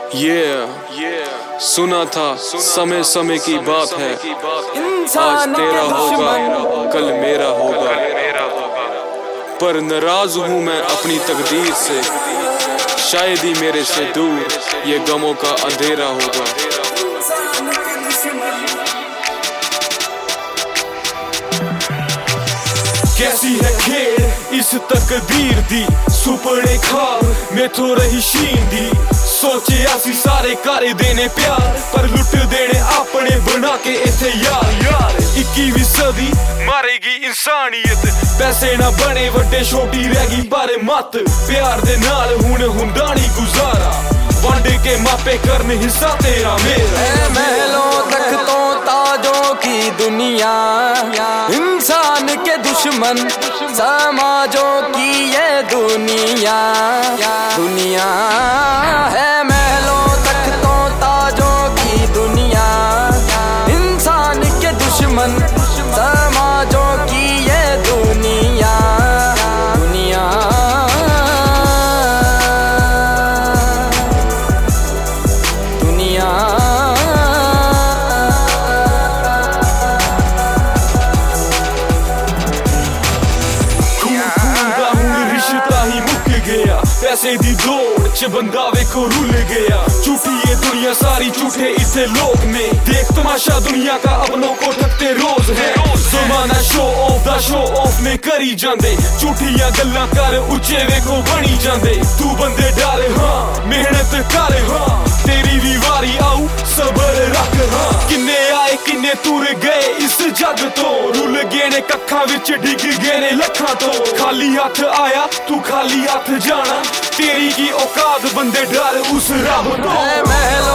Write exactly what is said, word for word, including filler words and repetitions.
yeah, yeah. सुना था समय समय की बात है, आज तेरा होगा कल मेरा होगा, पर नाराज हूँ मैं अपनी तकदीर से, शायद ही मेरे से दूर ये गमों का अंधेरा होगा। कैसी है खेल इस तकदीर दी, सुपने खाब में तो रही शींदी, सोचे आसी सारे कारे देने प्यार, पर लुट देने अपने बना के इथे यार यार। इक्कीवीं सदी मारेगी इंसानियत, पैसे ना बने वड्डे छोटी रहेगी पर मत, प्यार दे नाल हुण हुंदा नहीं गुजारा, वंड के मापे करन हिस्सा तेरा मेरा। महलों तख्तों ताजों की दुनिया, इंसान के दुश्मन समाजों की ये दुनिया, दुनिया है महलों तख्तों ताजों की दुनिया, इंसान के दुश्मन समाजों की ये दुनिया, दुनिया दुनिया। रिश्ता ही मुक गया, पैसे दी दौड़ च बंदा वेखो रुल गया, झूठी ये दुनिया सारी झूठे इसे लोग ने, देख तमाशा दुनिया का अपनों को ठगते रोज है, जमाना शो ऑफ दा शो ऑफ में करी जांदे, झूठियां गल्लां कर उच्चे वेखो बनी जांदे, तू बंदे डाल हाँ मेहनत कर हाँ, तेरी भी वारी आऊ सबर रख हाँ, किन्ने आए किन्ने तुर गए इस जग तो, रुल गए ने कक्खां विच डिग गए ने लखां तो, खाली हथ आया तू खाली हथ जाना, तेरी की औकात बंदे डर उस रब तो।